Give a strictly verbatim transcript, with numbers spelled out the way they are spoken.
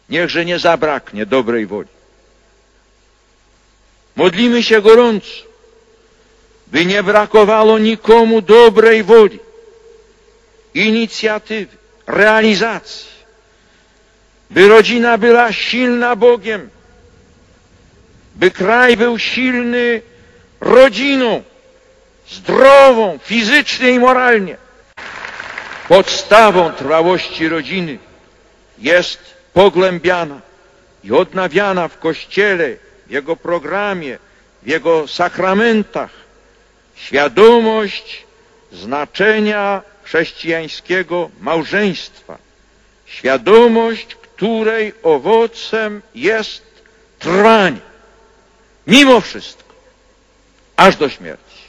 niechże nie zabraknie dobrej woli. Modlimy się gorąco, by nie brakowało nikomu dobrej woli, inicjatywy, realizacji, by rodzina była silna Bogiem, by kraj był silny rodziną, zdrową fizycznie i moralnie. Podstawą trwałości rodziny jest pogłębiana i odnawiana w Kościele, w jego programie, w jego sakramentach świadomość znaczenia chrześcijańskiego małżeństwa. Świadomość, której owocem jest trwanie, mimo wszystko, aż do śmierci.